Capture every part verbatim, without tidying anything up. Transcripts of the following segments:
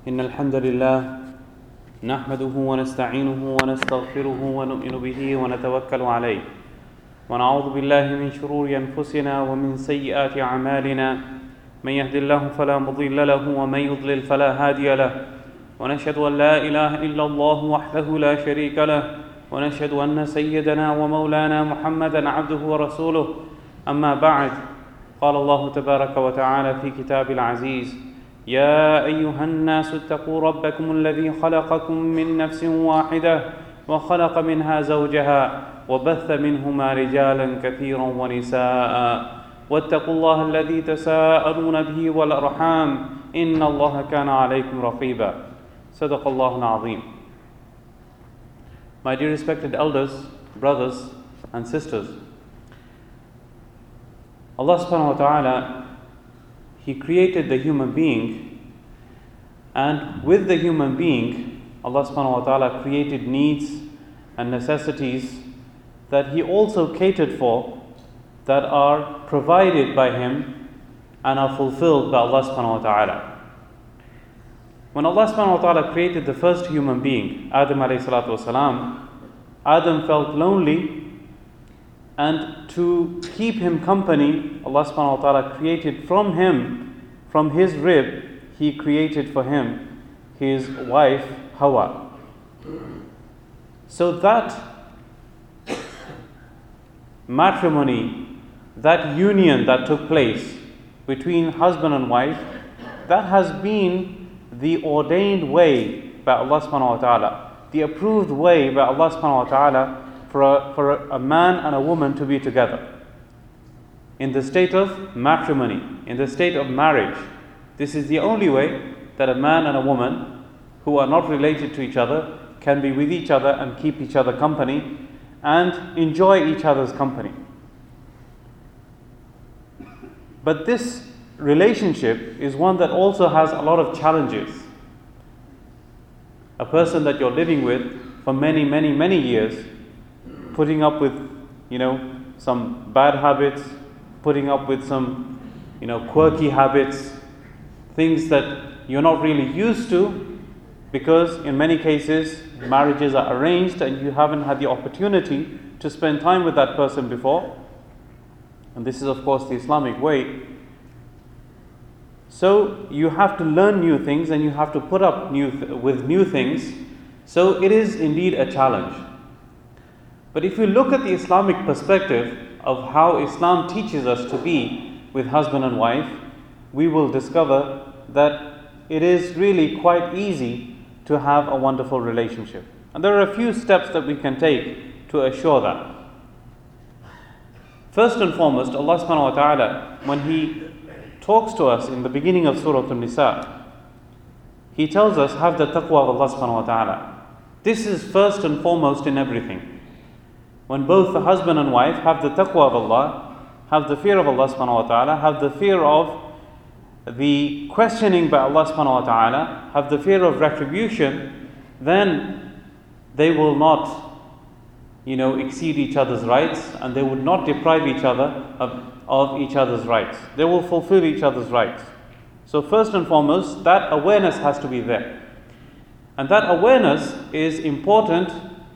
إن الحمد لله نحمده ونستعينه ونستغفره ونؤمن به ونتوكل عليه ونعوذ بالله من شرور أنفسنا ومن سيئات أعمالنا من يهد الله فلا مضل له ومن يضلل فلا هادي له ونشهد أن لا إله إلا الله وحده لا شريك له ونشهد أن سيدنا ومولانا محمدا عبده ورسوله أما بعد قال الله تبارك وتعالى في كتاب العزيز يا أيها الناس اتقوا ربكم الذي خلقكم من نفس واحدة وخلق منها زوجها وبث منهما رجالا كثيرا ونساء واتقوا الله الذي تساءلون به والأرحام إن الله كان عليكم رقيبا صدق الله العظيم. My dear respected elders, brothers and sisters, Allah subhanahu wa ta'ala, He created the human being, and with the human being Allah subhanahu wa ta'ala created needs and necessities that He also catered for, that are provided by Him and are fulfilled by Allah subhanahu wa ta'ala. When Allah subhanahu wa ta'ala created the first human being, Adam alayhi salatu wasalam, Adam felt lonely, and to keep him company, Allah subhanahu wa ta'ala created from him, from his rib, He created for him his wife Hawa. So that matrimony, that union that took place between husband and wife, that has been the ordained way by Allah subhanahu wa ta'ala, the approved way by Allah subhanahu wa ta'ala for a, for a man and a woman to be together. In the state of matrimony, in the state of marriage, this is the only way that a man and a woman who are not related to each other can be with each other and keep each other company and enjoy each other's company. But this relationship is one that also has a lot of challenges. A person that you're living with for many, many, many years, putting up with, you know, some bad habits, putting up with some, you know, quirky habits, things that you're not really used to, because in many cases marriages are arranged and you haven't had the opportunity to spend time with that person before. And this is of course the Islamic way. So you have to learn new things and you have to put up new th- with new things. So it is indeed a challenge. But if we look at the Islamic perspective of how Islam teaches us to be with husband and wife, we will discover that it is really quite easy to have a wonderful relationship. And there are a few steps that we can take to assure that. First and foremost, Allah subhanahu wa ta'ala, when He talks to us in the beginning of Surah An-Nisa, He tells us, have the taqwa of Allah subhanahu wa ta'ala. This is first and foremost in everything. When both the husband and wife have the taqwa of Allah, have the fear of Allah subhanahu wa ta'ala, have the fear of the questioning by Allah subhanahu wa ta'ala, have the fear of retribution, then they will not, you know, exceed each other's rights, and they would not deprive each other of, of each other's rights. They will fulfill each other's rights. So first and foremost, that awareness has to be there. And that awareness is important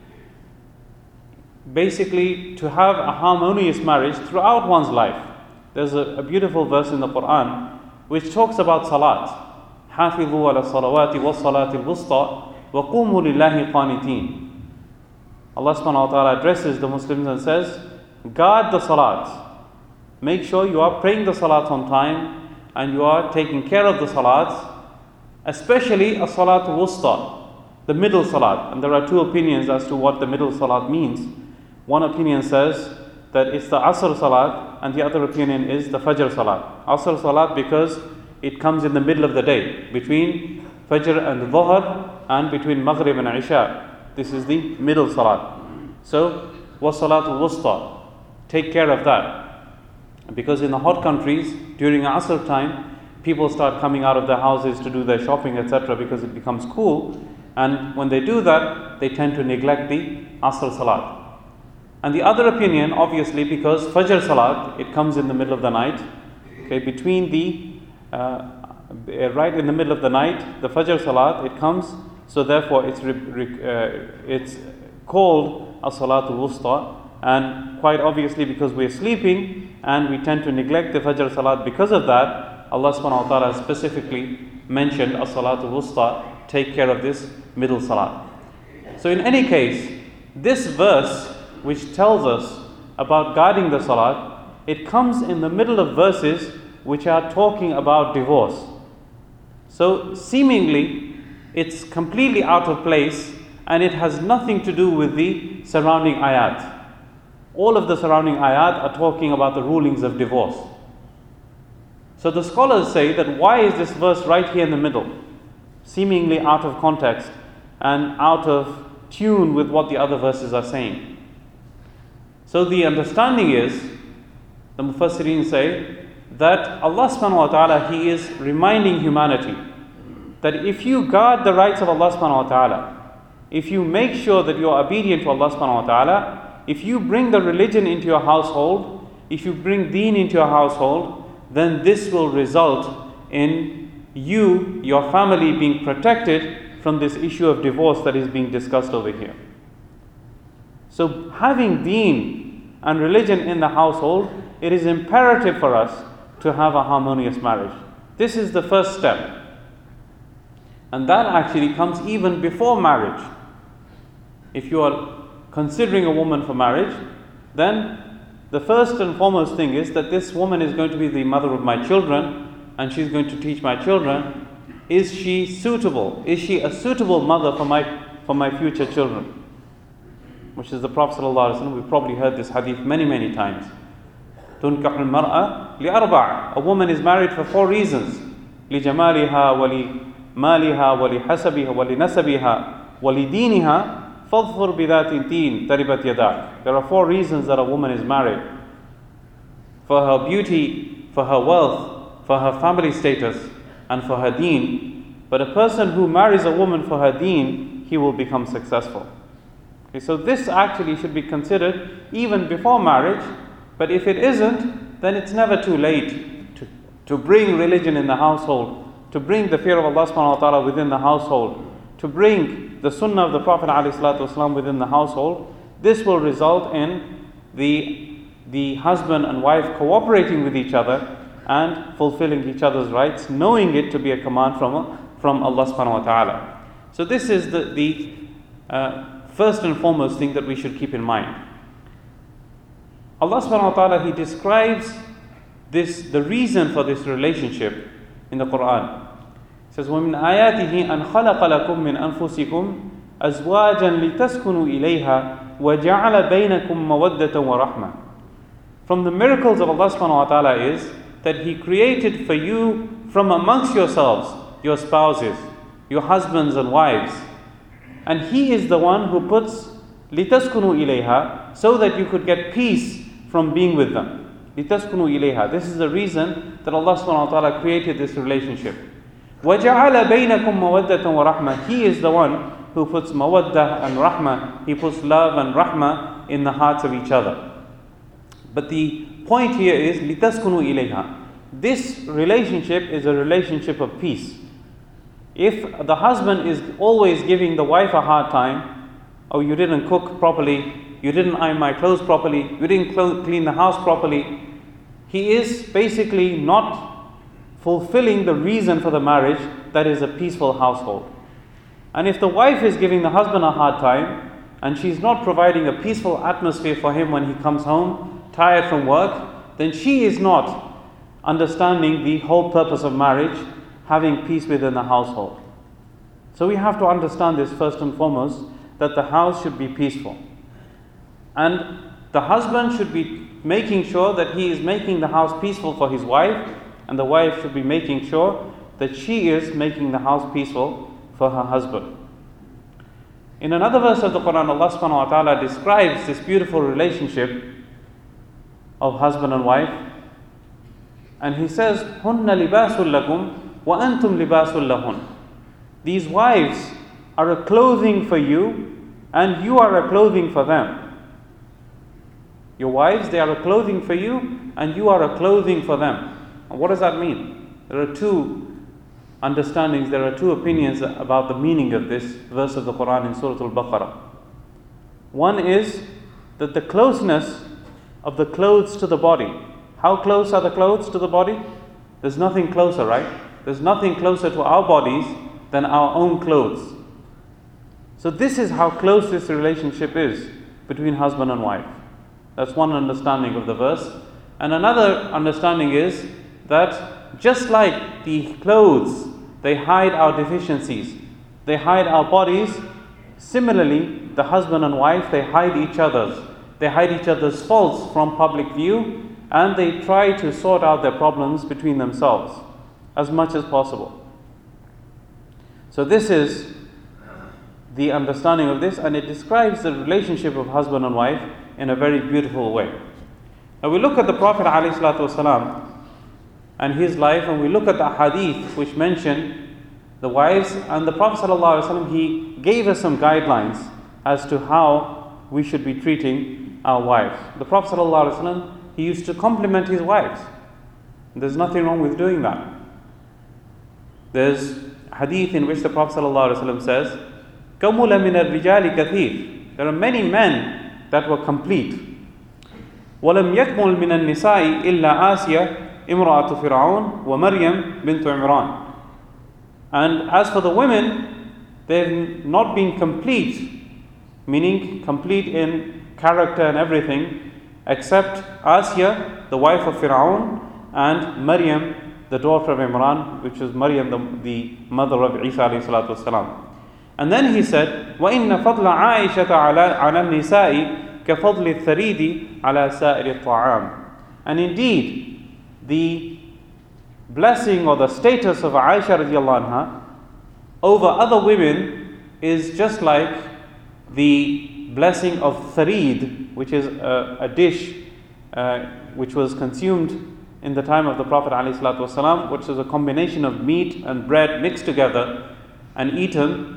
basically to have a harmonious marriage throughout one's life. There's a, a beautiful verse in the Quran which talks about salat. حافظوا على الصلوات والصلاة الوسطى وقوموا لله قانتين. Allah subhanahu wa ta'ala addresses the Muslims and says, guard the salat. Make sure you are praying the salat on time and you are taking care of the salat, especially a salat wusta, the middle salat. And there are two opinions as to what the middle salat means. One opinion says that it's the Asr Salat, and the other opinion is the Fajr Salat. Asr Salat because it comes in the middle of the day, between Fajr and Dhuhr, and between Maghrib and Isha. This is the middle Salat. So, was Salatul Wusta. Take care of that. Because in the hot countries, during Asr time, people start coming out of their houses to do their shopping, et cetera, because it becomes cool. And when they do that, they tend to neglect the Asr Salat. And the other opinion, obviously, because Fajr Salat, it comes in the middle of the night, okay, between the uh, uh, right in the middle of the night, the Fajr Salat, it comes, so therefore it's, re, re, uh, it's called as-Salatul Wusta, and quite obviously because we're sleeping and we tend to neglect the Fajr Salat because of that, Allah subhanahu wa ta'ala specifically mentioned as-Salatul Wusta, take care of this middle Salat. So in any case, this verse which tells us about guarding the Salat, it comes in the middle of verses which are talking about divorce. So seemingly it's completely out of place and it has nothing to do with the surrounding ayat. All of the surrounding ayat are talking about the rulings of divorce. So the scholars say that why is this verse right here in the middle, seemingly out of context and out of tune with what the other verses are saying? So the understanding is, the Mufassirin say, that Allah subhanahu wa ta'ala, He is reminding humanity that if you guard the rights of Allah subhanahu wa ta'ala, if you make sure that you are obedient to Allah subhanahu wa ta'ala, if you bring the religion into your household, if you bring deen into your household, then this will result in you, your family being protected from this issue of divorce that is being discussed over here. So having deen and religion in the household, it is imperative for us to have a harmonious marriage. This is the first step. And that actually comes even before marriage. If you are considering a woman for marriage, then the first and foremost thing is that this woman is going to be the mother of my children and she's going to teach my children. Is she suitable? Is she a suitable mother for my for my future children? Which is the Prophet ﷺ, we've probably heard this hadith many, many times. تُنْكَحُ الْمَرْأَةِ لِأَرْبَعٍ. A woman is married for four reasons. لِجَمَالِهَا وَلِمَالِهَا وَلِحَسَبِهَا وَلِنَسَبِهَا وَلِدِينِهَا فَاظْفُرْ بِذَاتِ الدِّينِ تَرِبَتْ يَدَاكَ. There are four reasons that a woman is married. For her beauty, for her wealth, for her family status, and for her deen. But a person who marries a woman for her deen, he will become successful. Okay, so this actually should be considered even before marriage, but if it isn't, then it's never too late to, to bring religion in the household, to bring the fear of Allah subhanahu wa ta'ala within the household, to bring the sunnah of the Prophet ﷺ within the household. This will result in the, the husband and wife cooperating with each other and fulfilling each other's rights, knowing it to be a command from, from Allah subhanahu wa ta'ala. So this is the, the uh, first and foremost thing that we should keep in mind. Allah subhanahu wa ta'ala, He describes this, the reason for this relationship in the Quran. He says, وَمِنْ آيَاتِهِ أَنْ خَلَقَ لَكُم مِّنْ أَنفُسِكُمْ أَزْوَاجًا لِتَسْكُنُوا إِلَيْهَا وَجَعَلَ بَيْنَكُم مَّوَدَّةً وَرَحْمَةً. From the miracles of Allah subhanahu wa ta'ala is that He created for you from amongst yourselves, your spouses, your husbands and wives. And He is the one who puts لِتَسْكُنُوا إِلَيْهَا, so that you could get peace from being with them. لِتَسْكُنُوا إِلَيْهَا. This is the reason that Allah subhanahu wa ta'ala created this relationship. وَجَعَلَ بَيْنَكُمْ مَوَدَّةً وَرَحْمَةً. He is the one who puts mawaddah and rahmah, He puts love and rahmah in the hearts of each other. But the point here is لِتَسْكُنُوا إِلَيْهَا. This relationship is a relationship of peace. If the husband is always giving the wife a hard time, oh, you didn't cook properly, you didn't iron my clothes properly, you didn't cl- clean the house properly, he is basically not fulfilling the reason for the marriage, that is a peaceful household. And if the wife is giving the husband a hard time, and she's not providing a peaceful atmosphere for him when he comes home, tired from work, then she is not understanding the whole purpose of marriage, having peace within the household. So we have to understand this first and foremost, that the house should be peaceful. And the husband should be making sure that he is making the house peaceful for his wife, and the wife should be making sure that she is making the house peaceful for her husband. In another verse of the Quran, Allah subhanahu wa ta'ala describes this beautiful relationship of husband and wife, and He says, هُنَّ لِبَاسٌ لَكُمْ وَأَنْتُمْ لِبَاسٌ لَهُنْ. These wives are a clothing for you, and you are a clothing for them. Your wives, they are a clothing for you, and you are a clothing for them. And what does that mean? There are two understandings, there are two opinions about the meaning of this verse of the Quran in Surah Al-Baqarah. One is that the closeness of the clothes to the body. How close are the clothes to the body? There's nothing closer, right? There's nothing closer to our bodies than our own clothes. So this is how close this relationship is between husband and wife. That's one understanding of the verse. And another understanding is that just like the clothes, they hide our deficiencies, they hide our bodies, similarly, the husband and wife, they hide each other's. They hide each other's faults from public view, and they try to sort out their problems between themselves as much as possible. So this is the understanding of this, and it describes the relationship of husband and wife in a very beautiful way. Now we look at the Prophet ﷺ and his life, and we look at the hadith which mention the wives, and the Prophet ﷺ, he gave us some guidelines as to how we should be treating our wives. The Prophet ﷺ, he used to compliment his wives. There's nothing wrong with doing that. There's hadith in which the Prophet ﷺ says, كَمُلَ مِنَ الرِّجَالِ كَثِيرٌ. There are many men that were complete. وَلَمْ يَكْمُلْ مِنَ النِّسَاءِ إِلَّا آسِيَةٌ إِمْرَأَةُ فِرْعَوْنَ وَمَرْيَمْ بِنْتُ عِمْرَانَ. And as for the women, they've not been complete, meaning complete in character and everything, except Asya, the wife of Fir'aun, and Maryam, the daughter of Imran, which is Maryam, the, the mother of Isa alayhi salatu wasalam. And then he said, وَإِنَّ فَضْلَ عَائِشَةَ عَلَى النِّسَاءِ كَفَضْلِ الثَّرِيدِ عَلَى سَائِرِ الطَّعَامِ. And indeed, the blessing or the status of Aisha radiallahu anha over other women is just like the blessing of tharid, which is a, a dish uh, which was consumed in the time of the Prophet ﷺ, which is a combination of meat and bread mixed together and eaten.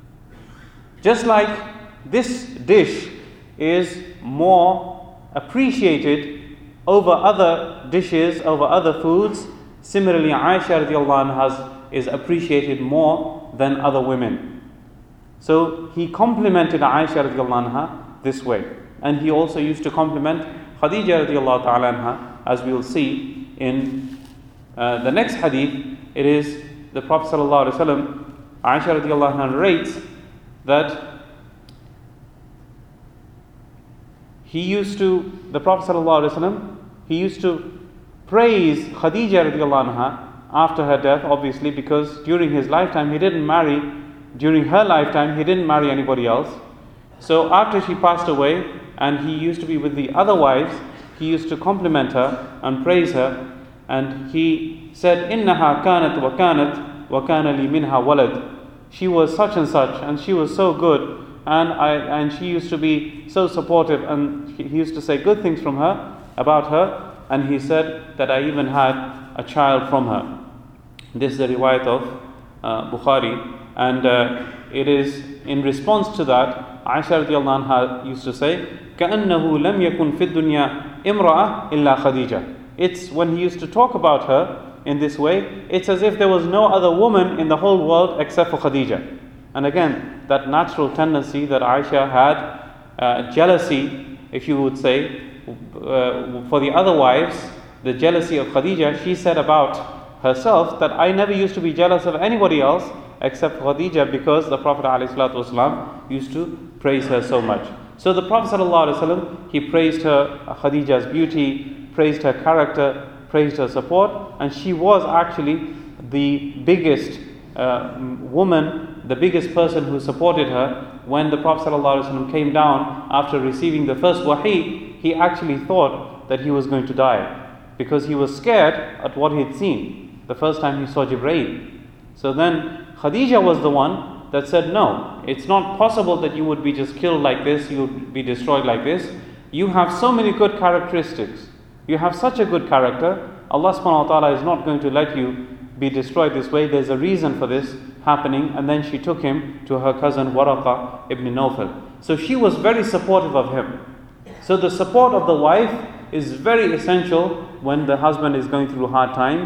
Just like this dish is more appreciated over other dishes, over other foods, similarly Aisha radiallahu anha is appreciated more than other women. So he complimented Aisha radiallahu anha this way. And he also used to compliment Khadija radiallahu ta'ala anha, as we will see in uh, the next hadith. It is the Prophet sallallahu alaihi wasallam, Aisha radiallahu anha narrates that he used to, the Prophet sallallahu alaihi wasallam, he used to praise Khadija radiallahu anha after her death, obviously, because during his lifetime he didn't marry, during her lifetime he didn't marry anybody else. So after she passed away and he used to be with the other wives, he used to compliment her and praise her, and he said, إِنَّهَا كَانَتْ وَكَانَتْ وَكَانَ لِي مِنْهَا وَلَدْ. She was such and such, and she was so good, and I and she used to be so supportive, and he used to say good things from her, about her, and he said that I even had a child from her. This is the riwayat of uh, Bukhari, and uh, it is in response to that, Aisha radiallahu anha used to say, كَأَنَّهُ لَمْ يَكُنْ فِي الدُّنْيَا إِمْرَأَةٌ إِلَّا خَدِيجَةٌ. It's when he used to talk about her in this way, it's as if there was no other woman in the whole world except for Khadija. And again, that natural tendency that Aisha had, uh, jealousy, if you would say, uh, for the other wives, the jealousy of Khadija, she said about herself that I never used to be jealous of anybody else except Khadija, because the Prophet ﷺ used to praise her so much. So the Prophet ﷺ, he praised her, Khadija's beauty, praised her character, praised her support, and she was actually the biggest uh, woman, the biggest person who supported her. When the Prophet ﷺ came down after receiving the first wahi, he actually thought that he was going to die, because he was scared at what he had seen the first time he saw Jibreel. So then Khadija was the one that said, no, it's not possible that you would be just killed like this, you would be destroyed like this. You have so many good characteristics. You have such a good character. Allah subhanahu wa ta'ala is not going to let you be destroyed this way. There's a reason for this happening. And then she took him to her cousin Waraqa ibn Nawfal. So she was very supportive of him. So the support of the wife is very essential when the husband is going through hard times,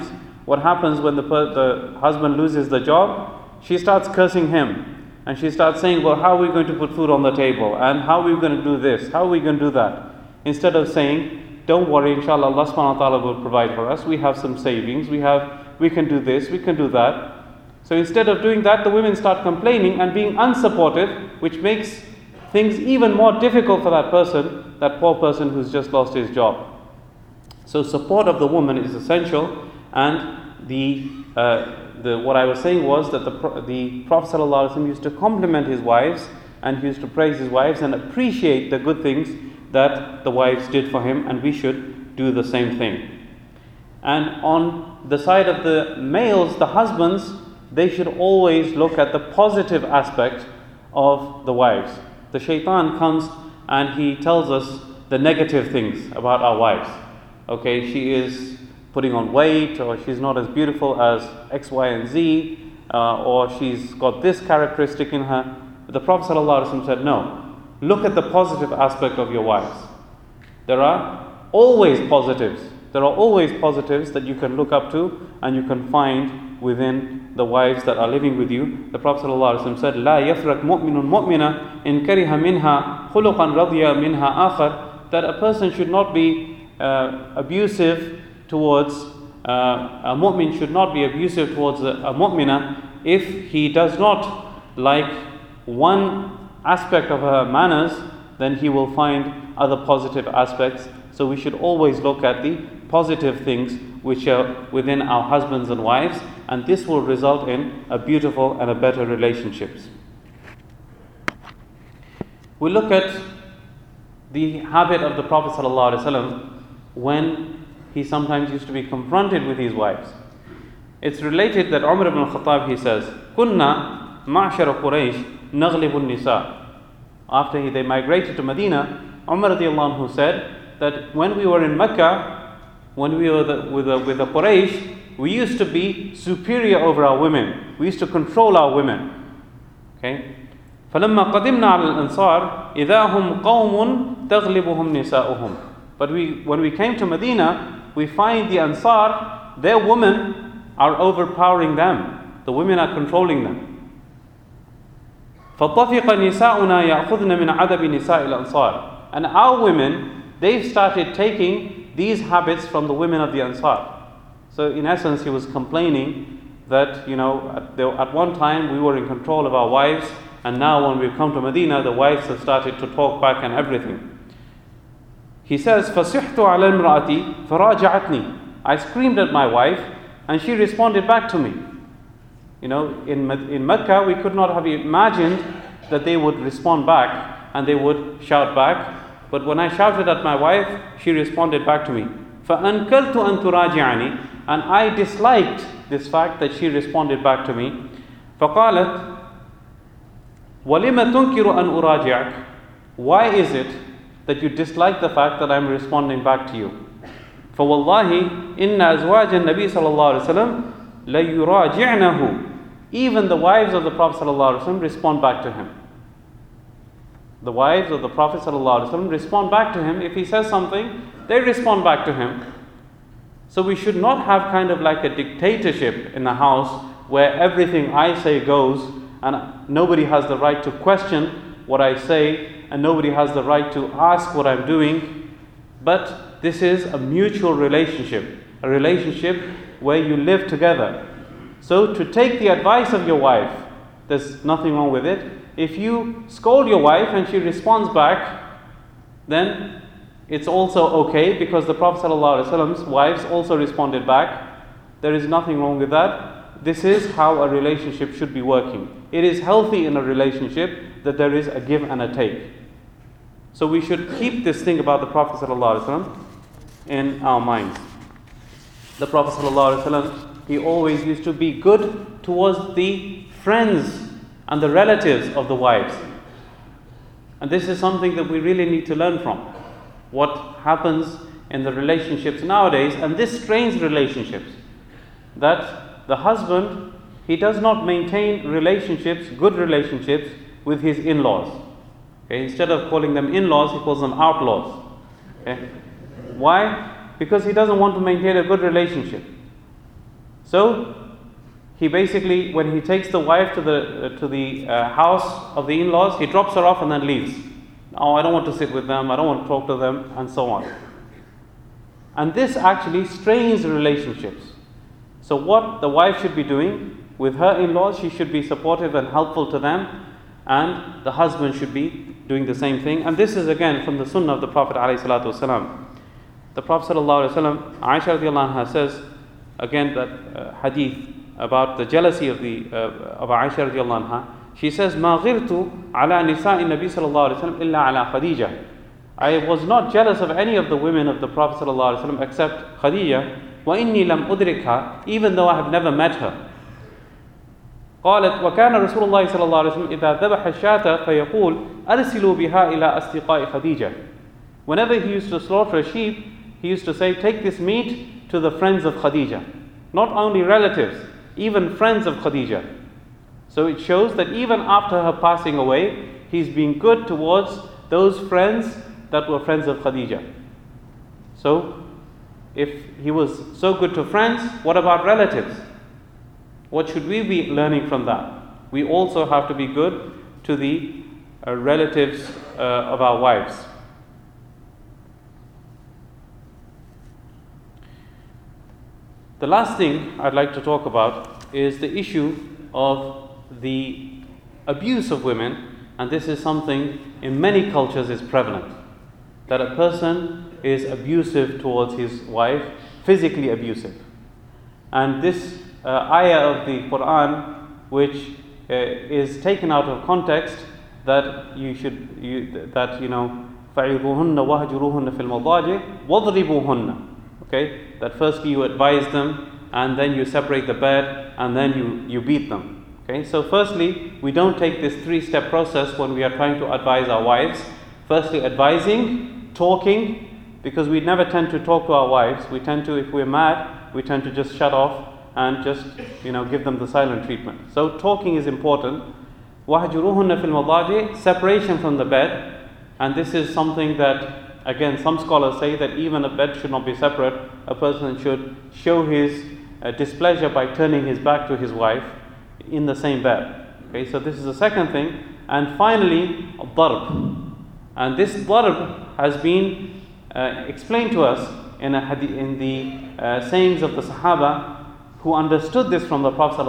what happens when the, per- the husband loses the job? She starts cursing him. And she starts saying, well, how are we going to put food on the table? And how are we going to do this? How are we going to do that? Instead of saying, don't worry, inshallah, Allah subhanahu wa ta'ala will provide for us. We have some savings. We have, we can do this. We can do that. So instead of doing that, the women start complaining and being unsupportive, which makes things even more difficult for that person, that poor person who's just lost his job. So support of the woman is essential, and the uh, the what I was saying was that the the Prophet ﷺ used to compliment his wives, and he used to praise his wives and appreciate the good things that the wives did for him, and we should do the same thing. And on the side of the males, the husbands, they should always look at the positive aspect of the wives. The shaitan comes and he tells us the negative things about our wives. Okay, she is putting on weight, or she's not as beautiful as X, Y, and Z, uh, or she's got this characteristic in her. But the Prophet ﷺ said, no, look at the positive aspect of your wives. There are always positives. There are always positives that you can look up to and you can find within the wives that are living with you. The Prophet ﷺ said, لا يفرق مؤمن مؤمنة إن كره منها خلقا رضي منها آخر, that a person should not be uh, abusive towards uh, a mu'min should not be abusive towards a, a mu'mina if he does not like one aspect of her manners, then he will find other positive aspects. So we should always look at the positive things which are within our husbands and wives, and this will result in a beautiful and a better relationships. We look at the habit of the Prophet ﷺ when he sometimes used to be confronted with his wives. It's related that Umar ibn al-Khattab, he says, Kunna ma'ashara Quraysh naghlibu nisa. After he, they migrated to Medina, Umar radiallahu anhu said that when we were in Mecca, when we were the, with, the, with the Quraysh, we used to be superior over our women. We used to control our women. Okay? فَلَمَّا قَدِمْنَا عَلَى الْأَنصَارِ إِذَا هُمْ قَوْمٌ تَغْلِبُهُمْ نِسَاؤُهُمْ. But we, when we came to Medina, we find the Ansar, their women are overpowering them. The women are controlling them. فَطَفِقَ نِسَاؤُنَا يَأْخُذْنَ مِنْ عَدَبِ نِسَاءِ الْأَنصَارِ. And our women, they've started taking these habits from the women of the Ansar. So in essence, he was complaining that, you know, at, the, at one time we were in control of our wives, and now when we've come to Medina, the wives have started to talk back and everything. He says, فَصِحْتُ عَلَى الْمْرَأَةِ فَرَاجَعَتْنِي. I screamed at my wife, and she responded back to me. You know, in, in Mecca, we could not have imagined that they would respond back, and they would shout back. But when I shouted at my wife, she responded back to me. فَأَنْكَلْتُ أَن تُرَاجِعَنِي. And I disliked this fact that she responded back to me. فَقَالَتْ وَلِمَ تُنْكِرُ أَنْ أُرَاجِعَكَ. Why is it that you dislike the fact that I'm responding back to you? فَوَاللَّهِ إِنَّ أَزْوَاجَ النَّبِي صَلَى اللَّهُ عَلَيْهِ وسلم لَيُرَاجِعْنَهُ. Even the wives of the Prophet ﷺ respond back to him. The wives of the Prophet ﷺ respond back to him. If he says something, they respond back to him. So we should not have kind of like a dictatorship in the house where everything I say goes and nobody has the right to question what I say and nobody has the right to ask what I'm doing. But this is a mutual relationship, a relationship where you live together. So to take the advice of your wife, there's nothing wrong with it. If you scold your wife and she responds back, then it's also okay, because the Prophet ﷺ's wives also responded back. There is nothing wrong with that. This is how a relationship should be working. It is healthy in a relationship that there is a give and a take. So we should keep this thing about the Prophet ﷺ in our minds. The Prophet ﷺ, he always used to be good towards the friends and the relatives of the wives. And this is something that we really need to learn from. What happens in the relationships nowadays, and this strains relationships. That the husband, he does not maintain relationships, good relationships, with his in-laws. Okay? Instead of calling them in-laws, he calls them outlaws. Okay? Why? Because he doesn't want to maintain a good relationship. So he basically, when he takes the wife to the uh, to the uh, house of the in-laws, he drops her off and then leaves. Oh, I don't want to sit with them, I don't want to talk to them, and so on. And this actually strains relationships. So what the wife should be doing with her in-laws, she should be supportive and helpful to them, and the husband should be doing the same thing. And this is again from the sunnah of the Prophet ﷺ. The Prophet ﷺ, Aisha radiallahu anha says, again that uh, hadith about the jealousy of the uh, of Aisha radiallahu anha, she says, "Ma ghirtu ala nisa'i Nabi sallallahu alaihi wasallam illa ala Khadija." I was not jealous of any of the women of the Prophet sallallahu alaihi wasallam except Khadija. Wa inni lam udrikha, even though I have never met her. قالت وكان رسول الله صلى الله عليه وسلم إذا ذبح الشاة فيقول أرسلوا بها إلى أصدقاء خديجة. Whenever he used to slaughter a sheep, he used to say, take this meat to the friends of Khadija. Not only relatives, even friends of Khadija. So it shows that even after her passing away, he's been good towards those friends that were friends of Khadija. So if he was so good to friends, what about relatives? What should we be learning from that? We also have to be good to the uh, relatives uh, of our wives. The last thing I'd like to talk about is the issue of the abuse of women, and this is something in many cultures is prevalent, that a person is abusive towards his wife, physically abusive. And this uh, ayah of the Quran, which uh, is taken out of context, that you should, you, that you know, فَعِظُوهُنَّ وَهْجُرُوهُنَّ فِي الْمَضَاجِعِ وَاضْرِبُوهُنَّ. Okay, that firstly you advise them, and then you separate the bed, and then you, you beat them. Okay, so firstly, we don't take this three-step process when we are trying to advise our wives. Firstly, advising, talking, because we never tend to talk to our wives. We tend to, if we're mad, we tend to just shut off and just, you know, give them the silent treatment. So talking is important. وَهْجُرُوهُنَّ فِي الْمَضَاجِعِ, separation from the bed, and this is something that, again, some scholars say that even a bed should not be separate. A person should show his uh, displeasure by turning his back to his wife in the same bed. Okay, so this is the second thing. And finally, darb. And this darb has been uh, explained to us in, a hadith, in the uh, sayings of the Sahaba who understood this from the Prophet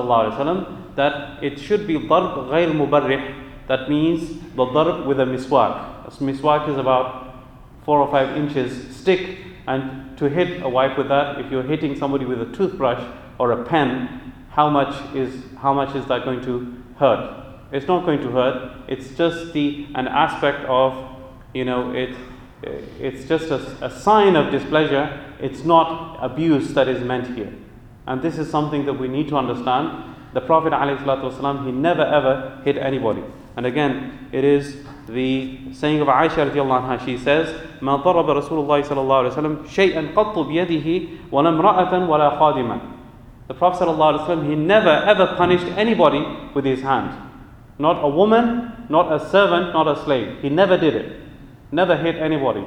ﷺ, that it should be darb ghayr mubarrih. That means the darb with a miswak. A miswak is about four or five inches stick, and to hit a wife with that, if you're hitting somebody with a toothbrush or a pen, how much is how much is that going to hurt? It's not going to hurt. It's just the an aspect of, you know, it it's just a, a sign of displeasure. It's not abuse that is meant here, and this is something that we need to understand. The Prophet ﷺ, he never ever hit anybody. And again, it is the saying of Aisha radiallahu anha. She says, "Ma daraba Rasulullah sallallahu alaihi wasallam shay'an qattu biyadihi wa lam ra'atan wa la khadiman." The Prophet sallallahu alaihi wasallam, he never ever punished anybody with his hand. Not a woman, not a servant, not a slave. He never did it. Never hit anybody.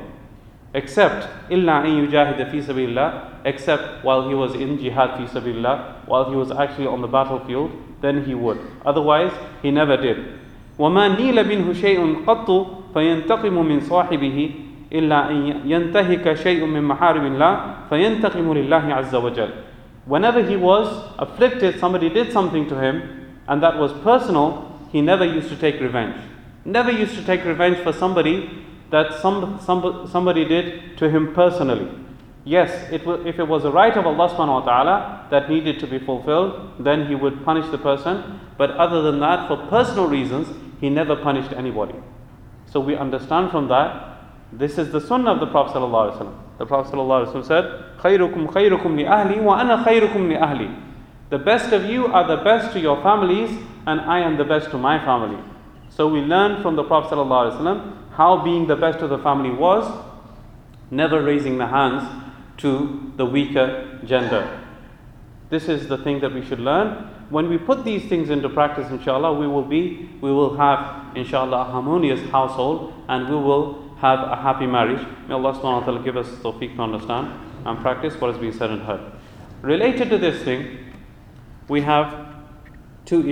Except illa an yujahida fi sabilillah, except while he was in jihad fi sabilillah, while he was actually on the battlefield, then he would. Otherwise, he never did. وَمَا نِيلَ مِنْهُ شَيْءٌ قَطُّ فَيَنْتَقِمُ مِنْ صَاحِبِهِ إِلَّا أَنْ يَنْتَهِكَ شَيْءٌ مِنْ مَحَارِمِ اللَّهِ فَيَنْتَقِمُ لِلَّهِ عَزَّ وَجَلَّ. Whenever he was afflicted, somebody did something to him, and that was personal, he never used to take revenge. Never used to take revenge for somebody that some, some, somebody did to him personally. Yes, it will, if it was a right of Allah subhanahu wa ta'ala that needed to be fulfilled, then he would punish the person. But other than that, for personal reasons, he never punished anybody. So we understand from that, this is the sunnah of the Prophet sallallahu alaihi wasallam. The Prophet sallallahu alaihi wasallam said, "Khayrukum khayrukum li ahli wa ana khayrukum li ahli." The best of you are the best to your families, and I am the best to my family. So we learn from the Prophet sallallahu alaihi wasallam how being the best of the family was, never raising the hands to the weaker gender. This is the thing that we should learn. When we put these things into practice, inshallah, we will be, we will have, inshallah, a harmonious household, and we will have a happy marriage. May Allah subhanahu wa ta'ala give us tawfiq to understand and practice what has been said and heard. Related to this thing, we have two issues.